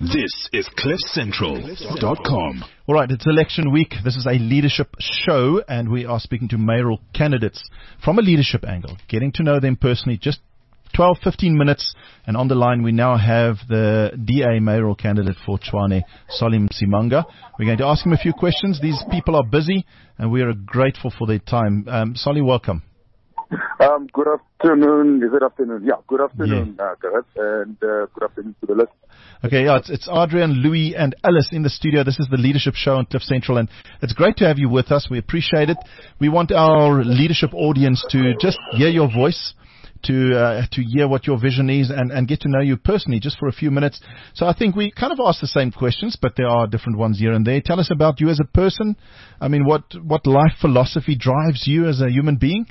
This is CliffCentral.com. All right, it's election week. This is a leadership show, and we are speaking to mayoral candidates from a leadership angle, getting to know them personally. Just 12, 15 minutes, and on the line we now have the DA mayoral candidate for Tshwane, Solly Msimanga. We're going to ask him a few questions. These people are busy, and we are grateful for their time. Solly, welcome. Good afternoon. Is it afternoon? Yeah, good afternoon, Gareth, and good afternoon to the listeners. Okay, yeah, it's Adrian, Louis, and Alice in the studio. This is the Leadership Show on Cliff Central, and it's great to have you with us. We appreciate it. We want our leadership audience to just hear your voice, to hear what your vision is, and get to know you personally just for a few minutes. So I think we kind of ask the same questions, but there are different ones here and there. Tell us about you as a person. I mean, what life philosophy drives you as a human being?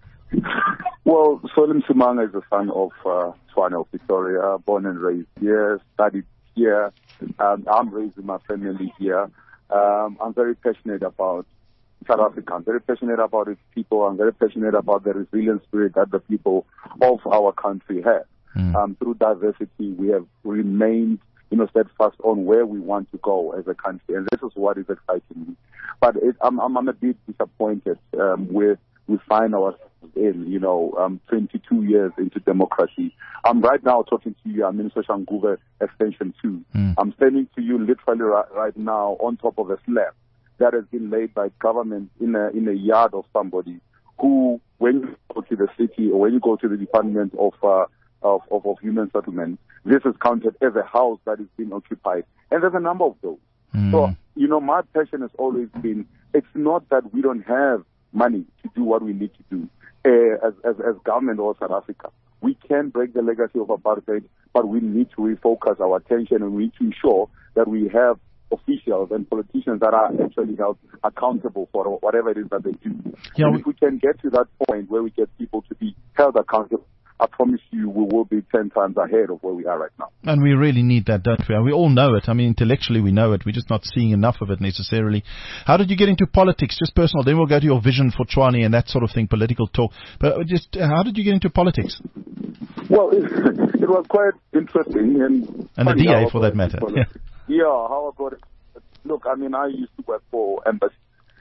Well, Solly Msimanga is the son of Tshwane, Victoria, born and raised here, studied here. I'm raising my family here. I'm very passionate about South Africa. I'm very passionate about its people. I'm very passionate about the resilient spirit that the people of our country have. Through diversity, we have remained, steadfast on where we want to go as a country, and this is what is exciting me. But I'm a bit disappointed with we find ourselves in, 22 years into democracy. I'm right now talking to you. I'm in Soshanguve Extension 2. I'm standing to you literally right now on top of a slab that has been laid by government in a yard of somebody who, when you go to the city or when you go to the Department of Human Settlement, this is counted as a house that is being occupied. And there's a number of those. So, my passion has always been, it's not that we don't have money to do what we need to do as government or South Africa. We can break the legacy of apartheid, but we need to refocus our attention, and we need to ensure that we have officials and politicians that are actually held accountable for whatever it is that they do. Yeah, and if we can get to that point where we get people to be held accountable, I promise you we will be 10 times ahead of where we are right now. And we really need that, don't we? We all know it. I mean, intellectually we know it. We're just not seeing enough of it necessarily. How did you get into politics? Just personal. Then we'll go to your vision for Tshwane and that sort of thing, political talk. But just how did you get into politics? Well, it was quite interesting. And the DA, for that matter. Yeah, how I got it. Look, I mean, I used to work for embassies.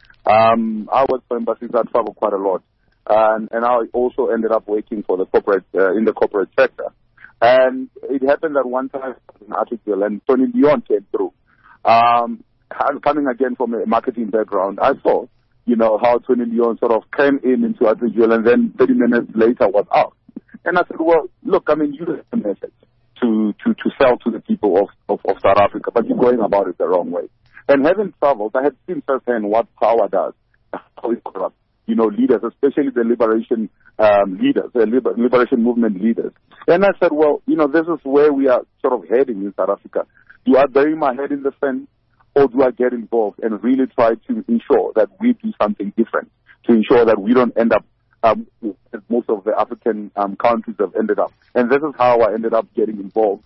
I worked for embassies. I traveled quite a lot. And I also ended up working for the corporate in the corporate sector. And it happened that one time in article, and Tony Leon came through. Coming again from a marketing background, I saw, how Tony Leon sort of came into article, and then 30 minutes later was out. And I said, well, look, I mean, you have a message to sell to the people of South Africa, but you're going about it the wrong way. And having traveled, I had seen firsthand what power does, how it corrupts. Leaders, especially the liberation leaders, the liberation movement leaders. And I said, well, this is where we are sort of heading in South Africa. Do I bury my head in the sand, or do I get involved and really try to ensure that we do something different, to ensure that we don't end up as most of the African countries have ended up? And this is how I ended up getting involved,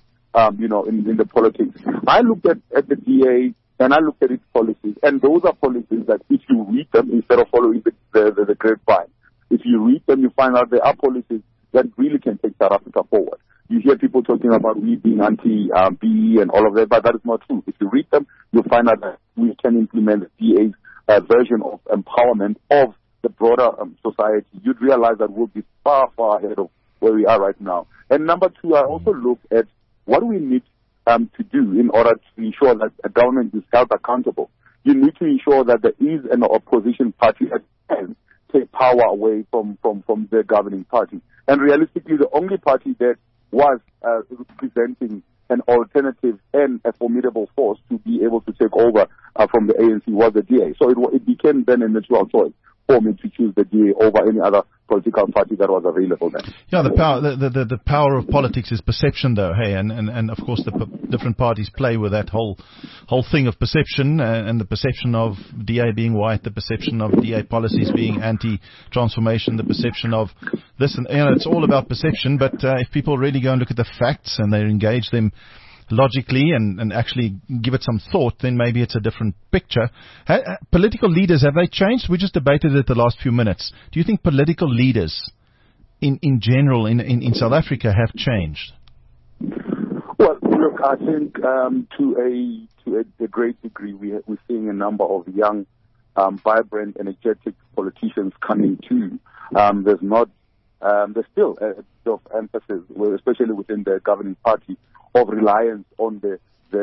in the politics. I looked at the DA, and I looked at its policies, and those are policies that if you read them instead of following the grapevine, if you read them, you find out there are policies that really can take South Africa forward. You hear people talking about we being anti-BE and all of that, but that is not true. If you read them, you'll find out that we can implement the DA's version of empowerment of the broader society. You'd realize that we'll be far, far ahead of where we are right now. And number two, I also look at what we need to do in order to ensure that a government is held accountable. You need to ensure that there is an opposition party that can take power away from the governing party. And realistically, the only party that was representing an alternative and a formidable force to be able to take over from the ANC was the DA. So it became then a natural choice for me to choose the DA over any other political party that was available then. Yeah, the power of politics is perception, though. Hey, and of course the different parties play with that whole thing of perception, and the perception of DA being white, the perception of DA policies being anti-transformation, the perception of this, and it's all about perception. But if people really go and look at the facts and they engage them logically and actually give it some thought, then maybe it's a different picture. Political leaders, have they changed? We just debated it the last few minutes. Do you think political leaders in general in South Africa have changed? Well, look, I think to a great degree, we're seeing a number of young, vibrant, energetic politicians coming to. There's still a bit of emphasis, especially within the governing party, of reliance on the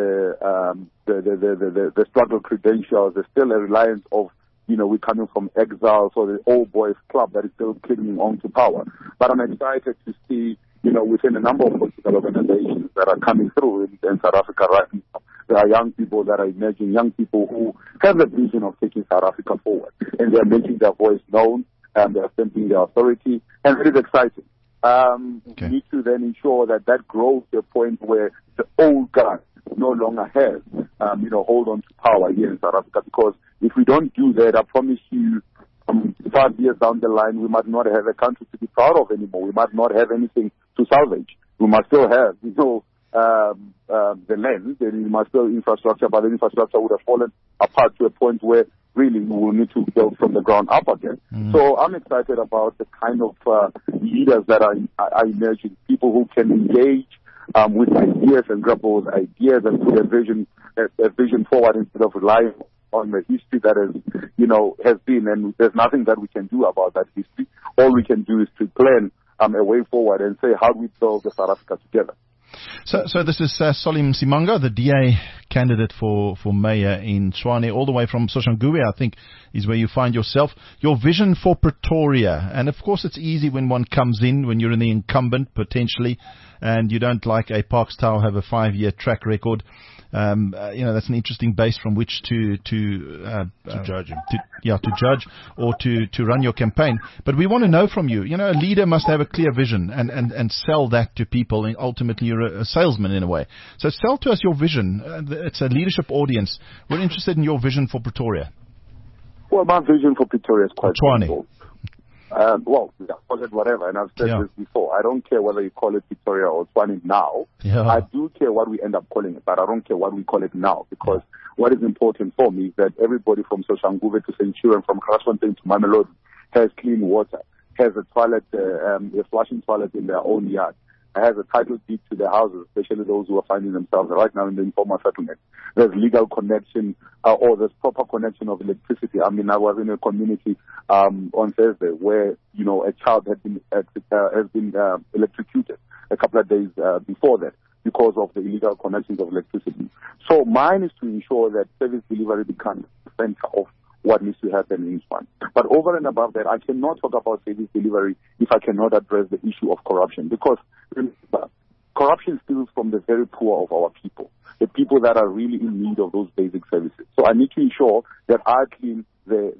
struggle credentials. There's still a reliance of, we're coming from exile, so the old boys club that is still clinging on to power. But I'm excited to see, within a number of political organizations that are coming through in South Africa right now, there are young people that are emerging, young people who have the vision of taking South Africa forward, and they're making their voice known, and they're stamping their authority, and it is exciting. We need to then ensure that grows to a point where the old guard no longer has, hold on to power here in South Africa, because if we don't do that, I promise you, 5 years down the line, we might not have a country to be proud of anymore. We might not have anything to salvage. We must still have, the land, and we must still infrastructure, but the infrastructure would have fallen apart to a point where really we will need to build from the ground up again. So I'm excited about the kind of leaders that are emerging, people who can engage with ideas and grapple with ideas and put a vision forward instead of relying on the history that has been, and there's nothing that we can do about that history. All we can do is to plan a way forward and say, how do we build the South Africa together? So this is Solly Msimanga, the DA candidate for mayor in Tshwane, all the way from Soshanguve, I think, is where you find yourself. Your vision for Pretoria, and of course it's easy when one comes in, when you're in the incumbent potentially, and you don't like a Parks Tower have a 5-year track record. That's an interesting base from which to judge, to judge or to run your campaign. But we want to know from you. A leader must have a clear vision and sell that to people. And ultimately, you're a salesman in a way. So sell to us your vision. It's a leadership audience. We're interested in your vision for Pretoria. Well, my vision for Pretoria is quite simple. Call it whatever, and I've said this before. I don't care whether you call it Pretoria or Tshwane now. I do care what we end up calling it, but I don't care what we call it now, because what is important for me is that everybody from Soshanguve to Centurion, from Grasfontein to Mamelodi, has clean water, has a toilet, a flushing toilet in their own yard, has a title deed to their houses, especially those who are finding themselves right now in the informal settlement. There's legal connection, or there's proper connection of electricity. I mean, I was in a community on Thursday where, a child has been electrocuted a couple of days before that because of the illegal connections of electricity. So mine is to ensure that service delivery becomes the center of what needs to happen in Tshwane. But over and above that, I cannot talk about service delivery if I cannot address the issue of corruption, because remember, corruption steals from the very poor of our people, the people that are really in need of those basic services. So I need to ensure that I clean the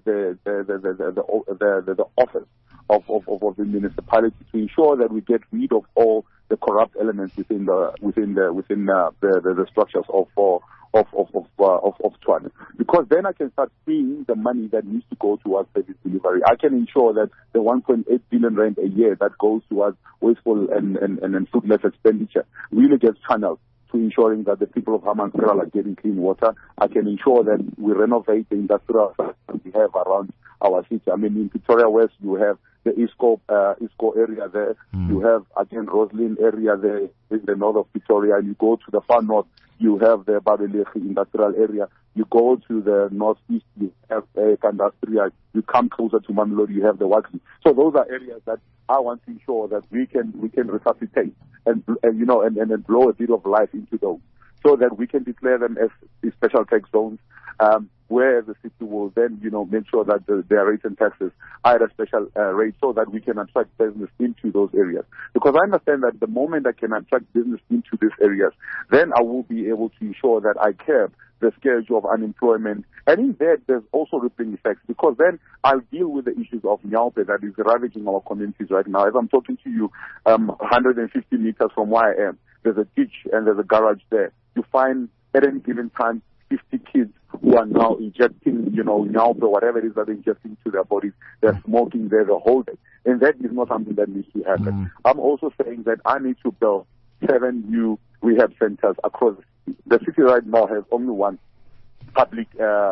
office of the municipality to ensure that we get rid of all the corrupt elements within the structures of Tshwane, because then I can start seeing the money that needs to go towards service delivery. I can ensure that the 1.8 billion rand a year that goes towards wasteful and fruitless expenditure really gets channeled to ensuring that the people of Hammanskraal are getting clean water. I can ensure that we renovate the industrial sites we have around our city. I mean, in Pretoria West, you have the Isco area there. You have, again, Roslyn area there in the north of Pretoria. And you go to the far north, you have the Babelegi industrial area. You go to the northeast, you have Kandastria. You come closer to Mamelodi, you have the Wakli. So those are areas that I want to ensure that we can resuscitate and blow a bit of life into those, so that we can declare them as special tax zones, where the city will then, make sure that their rates and taxes are at a special rate, so that we can attract business into those areas. Because I understand that the moment I can attract business into these areas, then I will be able to ensure that I curb the scourge of unemployment. And in that, there's also rippling effects, because then I'll deal with the issues of Nyaupe that is ravaging our communities right now. As I'm talking to you, 150 meters from where I am, there's a ditch and there's a garage there. You find at any given time 50 kids who are now injecting, Nyaupe, whatever it is that they're injecting to their bodies. They're smoking there the whole day. And that is not something that needs to happen. I'm also saying that I need to build 7 new rehab centers across the city. The city right now has only one public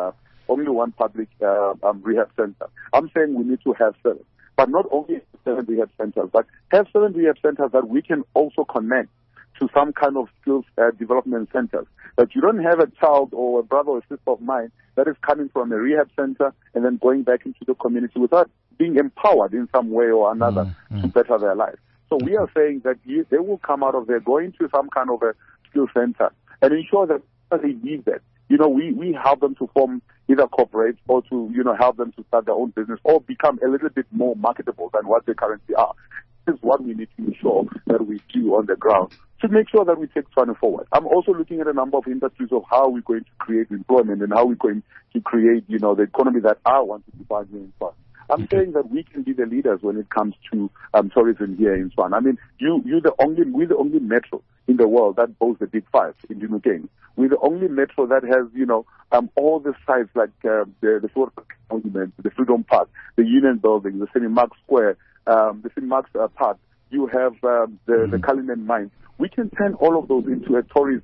rehab center. I'm saying we need to have 7. But not only 7 rehab centers, but have 7 rehab centers that we can also connect to some kind of skills development centers. That you don't have a child or a brother or sister of mine that is coming from a rehab center and then going back into the community without being empowered in some way or another to better their life. So we are saying that they will come out of there, go into some kind of a skill center and ensure that they need that. We help them to form either corporates or to, help them to start their own business or become a little bit more marketable than what they currently are. This is what we need to ensure that we do on the ground to make sure that we take Tswane forward. I'm also looking at a number of industries of how we're going to create employment and how we're going to create, the economy that I want to define here in Tswane. I'm saying that we can be the leaders when it comes to tourism here in Tswane. I mean, we're the only metro in the world that boasts the Big Five in Dinokeng. We're the only metro that has, all the sites like the Fort Monument, the Freedom Park, the Union Building, the St. Mark's Square, the St. Mark's Park. You have the Cullinan Mines. We can turn all of those into a tourist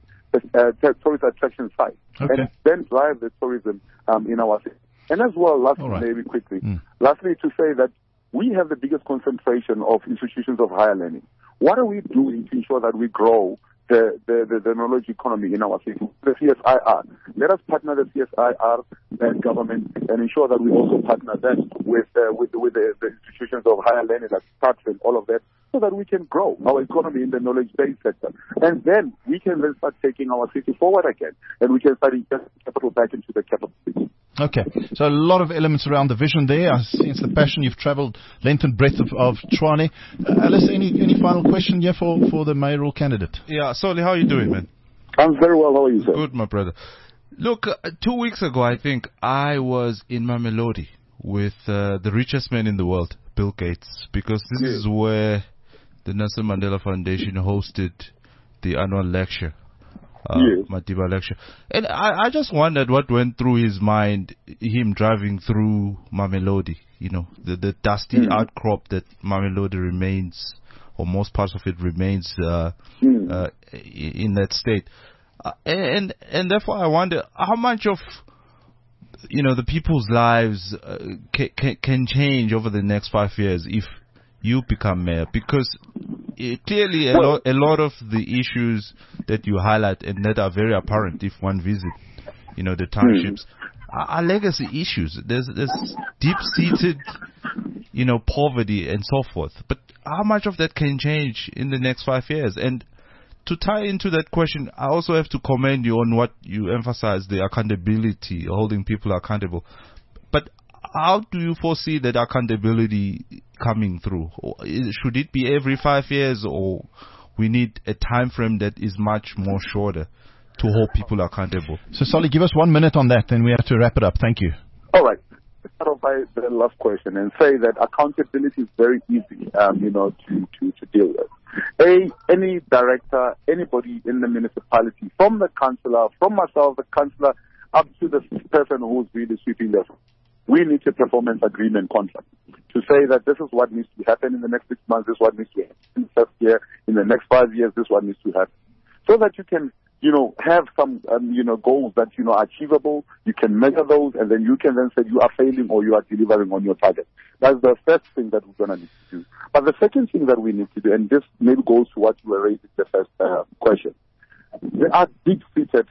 attraction site and then drive the tourism in our city. And as well, lastly, maybe quickly, lastly to say that we have the biggest concentration of institutions of higher learning. What are we doing to ensure that we grow the knowledge economy in our city? The CSIR. Let us partner the CSIR and government and ensure that we also partner that with the institutions of higher learning like START and all of that, so that we can grow our economy in the knowledge-based sector. And then we can then start taking our city forward again, and we can start injecting capital back into the capital city. Okay, so a lot of elements around the vision there. I sense the passion. You've travelled length and breadth of Tshwane. Alice, any final question here for the mayoral candidate? Yeah, Soli, how are you doing, man? I'm very well. How are you, sir? Good, my brother. Look, 2 weeks ago, I think, I was in Mamelodi with the richest man in the world, Bill Gates, because this is where the Nelson Mandela Foundation hosted the annual lecture. Madiba lecture. And I just wondered what went through his mind, him driving through Mamelodi, the dusty outcrop that Mamelodi remains, or most parts of it remains in that state. And therefore I wonder how much of, the people's lives can change over the next 5 years if you become mayor, because clearly a lot of the issues that you highlight and that are very apparent if one visits, the townships, are legacy issues. There's deep-seated, poverty and so forth. But how much of that can change in the next 5 years? And to tie into that question, I also have to commend you on what you emphasize, the accountability, holding people accountable. But how do you foresee that accountability coming through? Should it be every 5 years, or we need a time frame that is much more shorter to hold people accountable? So, Solly, give us 1 minute on that, then we have to wrap it up. Thank you. All right. Let's start off by the last question and say that accountability is very easy, to deal with. Any director, anybody in the municipality, from the councillor, from myself, the councillor, up to the person who's really sweeping the floor, we need a performance agreement contract to say that this is what needs to happen in the next 6 months, this is what needs to happen in the first year, in the next 5 years, this is what needs to happen. So that you can, have some, goals that, are achievable, you can measure those, and then you can then say you are failing or you are delivering on your target. That's the first thing that we're going to need to do. But the second thing that we need to do, and this maybe goes to what you were raising the first question, there are deep-seated,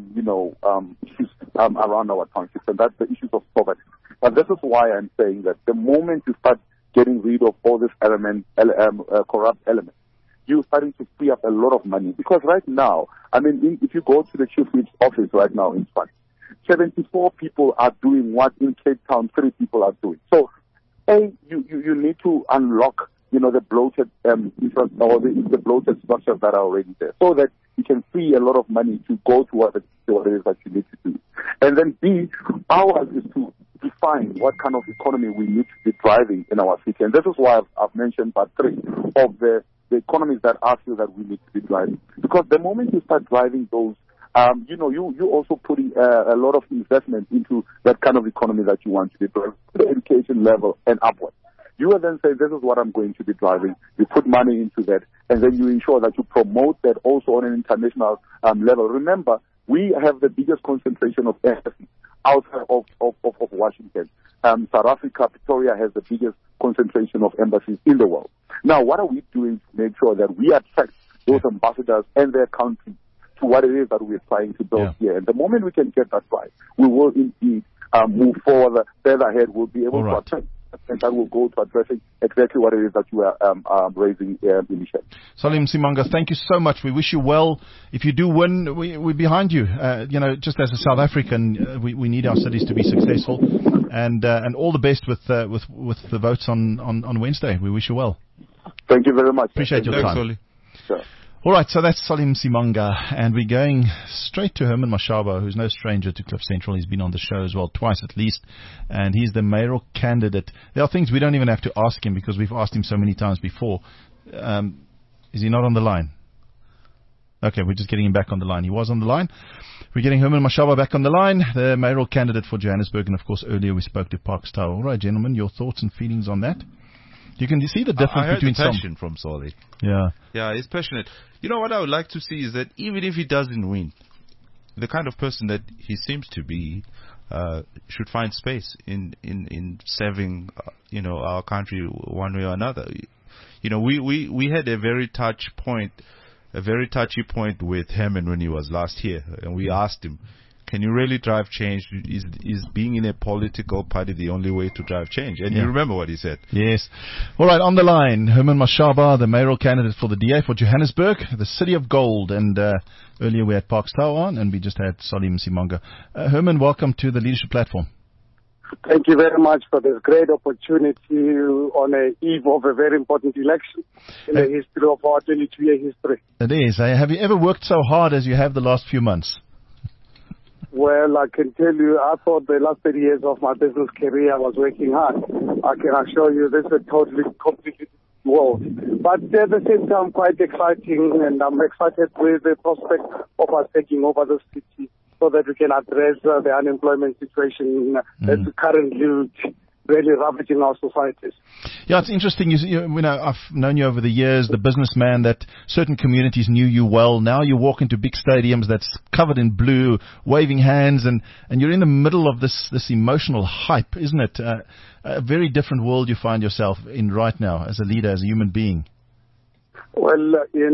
issues around our townships, and that's the issues of poverty. But this is why I'm saying that the moment you start getting rid of all this corrupt elements, you're starting to free up a lot of money. Because right now, if you go to the chief whip's office right now in Tshwane, 74 people are doing what in Cape Town 3 people are doing. So, you need to unlock, the bloated the bloated structures that are already there, so that you can free a lot of money to go to what it is that you need to do. And then B, ours is to define what kind of economy we need to be driving in our city. And this is why I've mentioned part 3 of the economies that I feel that we need to be driving. Because the moment you start driving those, you're also putting a lot of investment into that kind of economy that you want to be driving, the education level and upwards. You will then say, this is what I'm going to be driving. You put money into that, and then you ensure that you promote that also on an international level. Remember, we have the biggest concentration of embassies outside of Washington. South Africa, Pretoria, has the biggest concentration of embassies in the world. Now, what are we doing to make sure that we attract those ambassadors and their countries to what it is that we're trying to build here. And the moment we can get that right, we will indeed move further ahead. We'll be able to attract, and that will go to addressing exactly what it is that you are raising initially. Salim Simanga, thank you so much. We wish you well. If you do win, we're behind you. Just as a South African, we need our cities to be successful, and all the best with the votes on Wednesday. We wish you well. Thank you very much. Appreciate your time. Soli. Sure. All right, so that's Salim Simanga, and we're going straight to Herman Mashaba, who's no stranger to Cliff Central. He's been on the show as well, twice at least, and he's the mayoral candidate. There are things we don't even have to ask him because we've asked him so many times before. Is he not on the line? Okay, we're just getting him back on the line. He was on the line. We're getting Herman Mashaba back on the line, the mayoral candidate for Johannesburg, and of course earlier we spoke to Parks Tower. All right, gentlemen, your thoughts and feelings on that? You can see the difference I heard between the passion from Soli. Yeah, he's passionate. You know what I would like to see is that even if he doesn't win, the kind of person that he seems to be should find space in serving our country one way or another. We had a very touchy point with Herman when he was last here, and we asked him, can you really drive change? Is being in a political party the only way to drive change? And you remember what he said. Yes. All right, on the line, Herman Mashaba, the mayoral candidate for the DA for Johannesburg, the City of Gold. And earlier we had Parks Tower on, and we just had Salim Simanga. Herman, welcome to the Leadership Platform. Thank you very much for this great opportunity on the eve of a very important election in the history of our 22-year history. It is. Have you ever worked so hard as you have the last few months? Well, I can tell you, I thought the last 30 years of my business career I was working hard. I can assure you this is a totally complicated world. But at the same time, quite exciting, and I'm excited with the prospect of us taking over the city so that we can address the unemployment situation that's currently really ravaging our societies. Yeah, it's interesting. I've known you over the years, the businessman that certain communities knew you well. Now you walk into big stadiums that's covered in blue, waving hands, and you're in the middle of this emotional hype, isn't it? A very different world you find yourself in right now as a leader, as a human being. Well,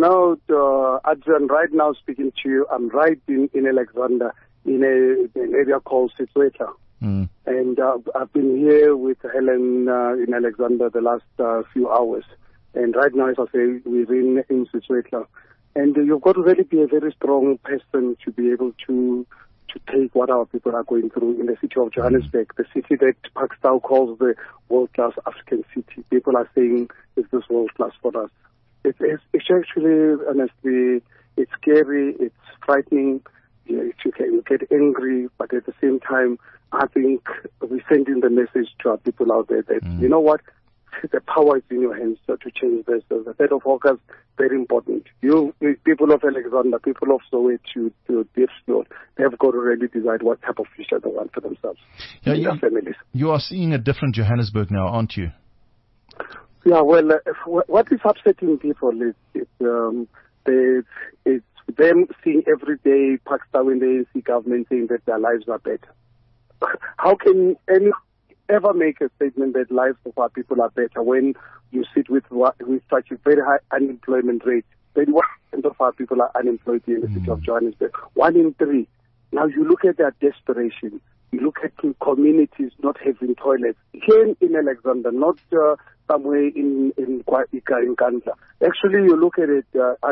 Adrian, right now speaking to you, I'm right in Alexander, in an area called Situata. And I've been here with Helen in Alexander the last few hours. And right now, as I say, we're in Situata. And you've got to really be a very strong person to be able to take what our people are going through in the city of Johannesburg, the city that Parks Tower calls the world-class African city. People are saying, is this world-class for us? It's actually, honestly, it's scary, it's frightening. You get angry, but at the same time, I think we're sending the message to our people out there that, you know what, the power is in your hands to change this. So the 3rd of August, very important. You people of Alexander, people of Soweto, to Diepsloot, they've got to really decide what type of future they want for themselves and their families. You are seeing a different Johannesburg now, aren't you? Yeah, well, what is upsetting people is them seeing every day Parks Tower in the ANC government saying that their lives are better. How can any ever make a statement that lives of our people are better when you sit with such a very high unemployment rate? 31% of our people are unemployed in the city of Johannesburg. 1 in 3. Now you look at their desperation. You look at communities not having toilets. Here in Alexander, not somewhere in Kandla. Actually, you look at it,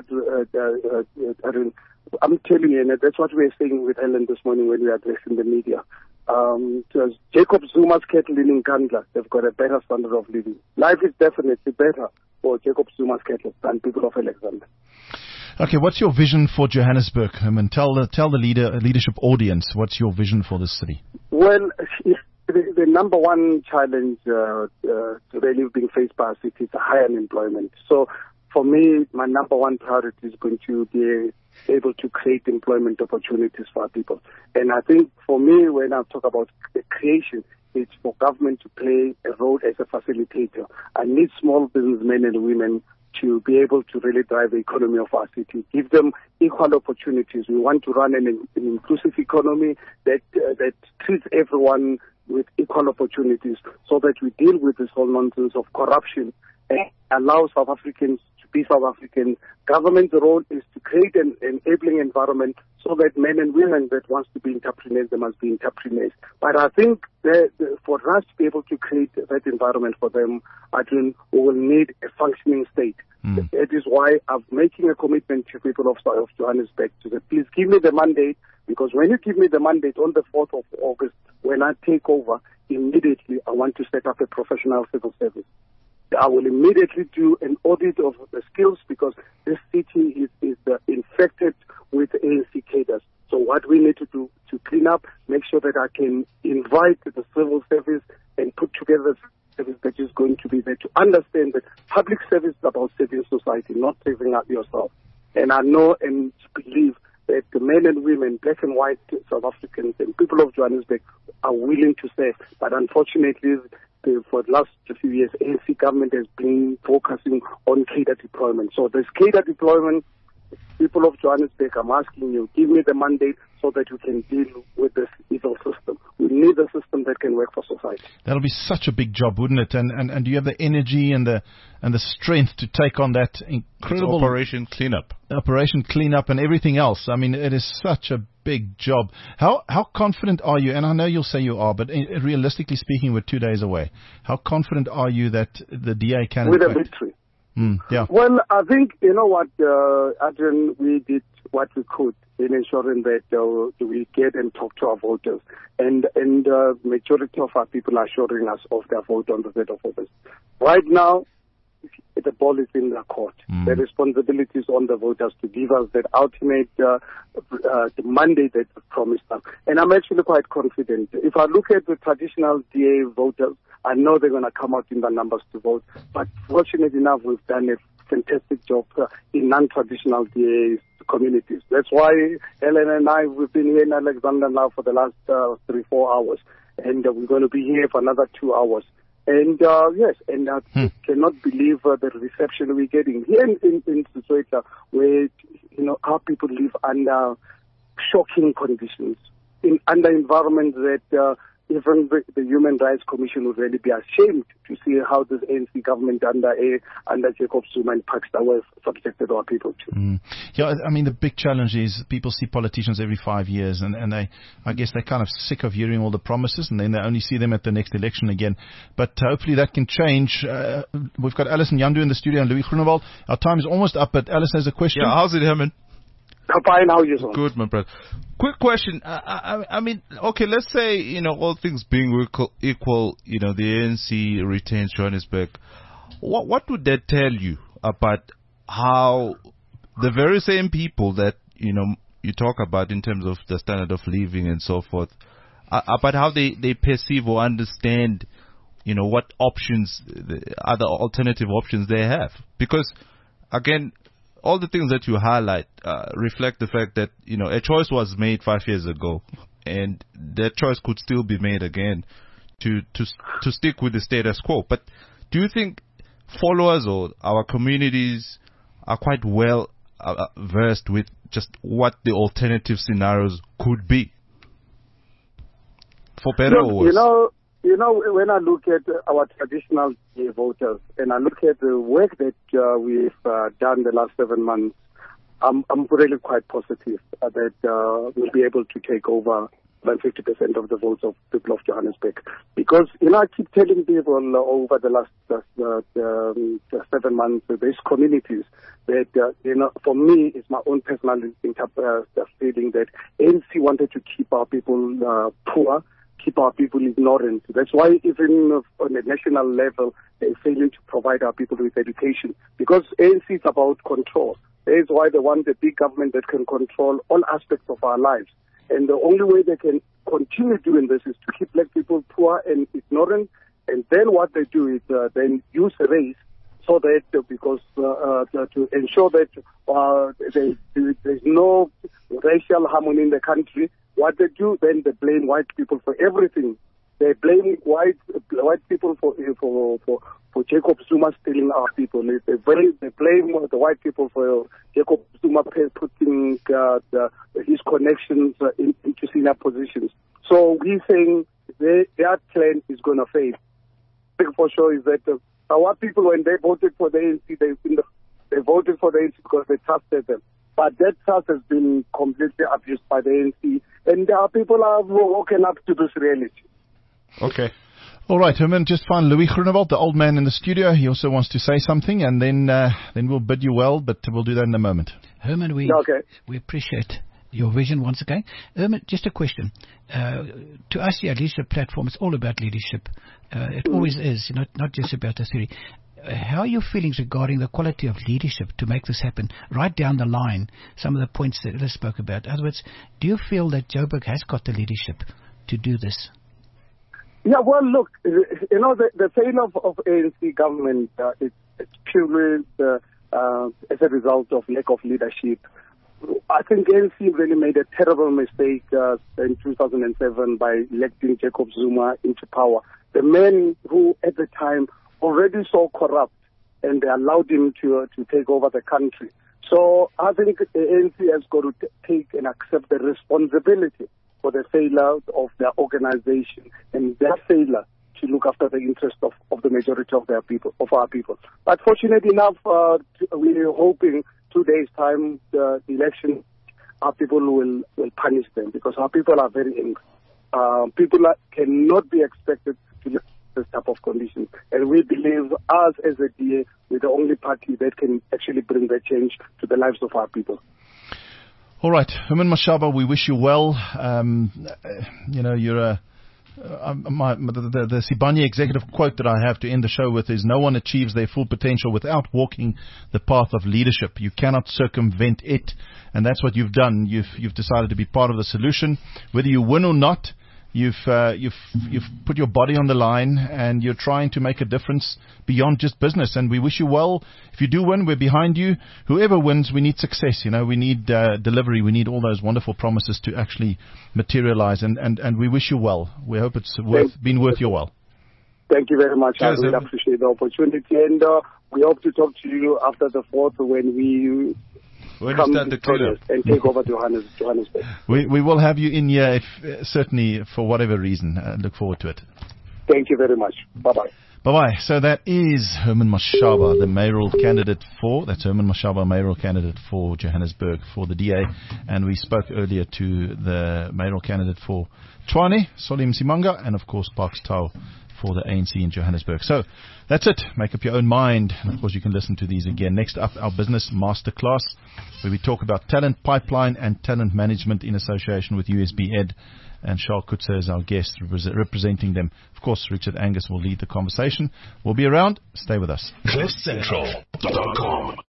I'm telling you, and that's what we were saying with Helen this morning when we were addressing the media. Jacob Zuma's cattle in Kandla, they've got a better standard of living. Life is definitely better for Jacob Zuma's cattle than people of Alexander. Okay, what's your vision for Johannesburg? Tell the leadership audience, what's your vision for this city? Well, the number one challenge really being faced by our city is high unemployment. So for me, my number one priority is going to be able to create employment opportunities for our people. And I think for me, when I talk about creation, it's for government to play a role as a facilitator. I need small businessmen and women to be able to really drive the economy of our city, give them equal opportunities. We want to run an inclusive economy that treats everyone with equal opportunities so that we deal with this whole nonsense of corruption and allow South Africans to be South Africans. Government's role is to create an enabling environment so that men and women that wants to be entrepreneurs, they must be entrepreneurs. But I think that for us to be able to create that environment for them, we will need a functioning state. That is why I'm making a commitment to people of Johannesburg to say, please give me the mandate, because when you give me the mandate on the 4th of August, when I take over, immediately I want to set up a professional civil service. I will immediately do an audit of the skills, because this city is infected with ANC cadres. So what we need to do to clean up, make sure that I can invite the civil service and put together service that is going to be there to understand that public service is about saving society, not saving up yourself. And I know and believe that the men and women, black and white South Africans and people of Johannesburg are willing to serve. But unfortunately, for the last few years, ANC government has been focusing on cadre deployment. So this cadre deployment, people of Johannesburg, I'm asking you, give me the mandate so that we can deal with this evil system. We need a system that can work for society. That'll be such a big job, wouldn't it? And do you have the energy and the strength to take on that incredible Operation Cleanup? Operation Cleanup and everything else. I mean, it is such a big job. How confident are you? And I know you'll say you are, but realistically speaking, we're 2 days away. How confident are you that the DA can... With a victory. Yeah. Well, I think, you know what, Adrian, we did what we could in ensuring that we get and talk to our voters. And majority of our people are assuring us of their vote on the 3rd of August. Right now, the ball is in their court. The responsibility is on the voters to give us that ultimate the mandate that was promised us. And I'm actually quite confident. If I look at the traditional DA voters, I know they're going to come out in the numbers to vote. But fortunately enough, we've done a fantastic job in non-traditional DA communities. That's why Ellen and I, we've been here in Alexandra now for the last 3-4 hours. And we're going to be here for another 2 hours. And yes, and I cannot believe the reception we're getting here in Soweto, where our people live under shocking conditions, under environments that even the Human Rights Commission would really be ashamed to see how this ANC government under Jacob Zuma and Pakistan was subjected our people to. Yeah, I mean, the big challenge is people see politicians every 5 years, and I guess they're kind of sick of hearing all the promises, and then they only see them at the next election again. But hopefully that can change. We've got Alison Yandu in the studio and Louis Groenewald. Our time is almost up, but Alice has a question. Yeah, how's it, Herman? Fine, how are you, son? Good, my brother. Quick question. I mean, okay, let's say, all things being equal, the ANC retains Johannesburg. What would that tell you about how the very same people that, you talk about in terms of the standard of living and so forth, about how they perceive or understand, what options, other alternative options they have? Because, again, all the things that you highlight reflect the fact that, a choice was made 5 years ago, and that choice could still be made again to stick with the status quo. But do you think followers or our communities are quite well versed with just what the alternative scenarios could be? For better or worse? When I look at our traditional voters and I look at the work that we've done the last 7 months, I'm really quite positive that we'll be able to take over about 50% of the votes of people of Johannesburg. Because, I keep telling people over the last 7 months, these communities, that, for me, it's my own personal feeling that ANC wanted to keep our people poor, keep our people ignorant. That's why even on a national level, they're failing to provide our people with education. Because ANC is about control. That is why they want a big government that can control all aspects of our lives. And the only way they can continue doing this is to keep black people poor and ignorant. And then what they do is then use race so that because to ensure that there's no racial harmony in the country. What they do, then they blame white people for everything. They blame white people for Jacob Zuma stealing our people. They blame the white people for Jacob Zuma putting his connections into senior positions. So we're saying their plan is going to fail. I think for sure is that our people, when they voted for the ANC, They voted for the ANC because they trusted them. But that trust has been completely abused by the ANC, and people are woken up to this reality. Okay. All right, Herman, just find Louis Groenewald, the old man in the studio. He also wants to say something, and then we'll bid you well, but we'll do that in a moment. Herman, we appreciate your vision once again. Herman, just a question. To us, the Leadership Platform, it's all about leadership. It always is, not just about the theory. How are your feelings regarding the quality of leadership to make this happen right down the line, some of the points that Ella spoke about? In other words, do you feel that Joburg has got the leadership to do this? Yeah, well, look, the failure of ANC government, it's purely as a result of lack of leadership. I think ANC really made a terrible mistake in 2007 by electing Jacob Zuma into power. The man who, at the time, already so corrupt, and they allowed him to take over the country. So I think the ANC has got to take and accept the responsibility for the failure of their organization and their failure to look after the interest of the majority of our people. But fortunately enough, we're hoping 2 days' time the election, our people will punish them, because our people are very angry. People cannot be expected to live this type of conditions. And we believe us as a DA, we're the only party that can actually bring the change to the lives of our people. All right, Herman Mashaba, we wish you well. You're the Sibanye executive quote that I have to end the show with is, no one achieves their full potential without walking the path of leadership. You cannot circumvent it, and that's what you've done. You've decided to be part of the solution. Whether you win or not, you've put your body on the line, and you're trying to make a difference beyond just business. And we wish you well. If you do win, we're behind you. Whoever wins, we need success. We need delivery. We need all those wonderful promises to actually materialize. And we wish you well. We hope it's been worth your while. Thank you very much. I really appreciate the opportunity, and we hope to talk to you after the 4th when we come to the and take over Johannesburg. We will have you in here, certainly, for whatever reason. Look forward to it. Thank you very much. Bye-bye. Bye-bye. So that is Herman Mashaba, the mayoral candidate that's Herman Mashaba, mayoral candidate for Johannesburg for the DA. And we spoke earlier to the mayoral candidate for Tshwane, Solly Msimanga, and of course Parks Tau for the ANC in Johannesburg. So that's it. Make up your own mind. And of course you can listen to these again. Next up, our business masterclass, where we talk about talent pipeline and talent management in association with USB Ed. And Charles Kutzer is our guest representing them. Of course, Richard Angus will lead the conversation. We'll be around. Stay with us. CliffCentral.com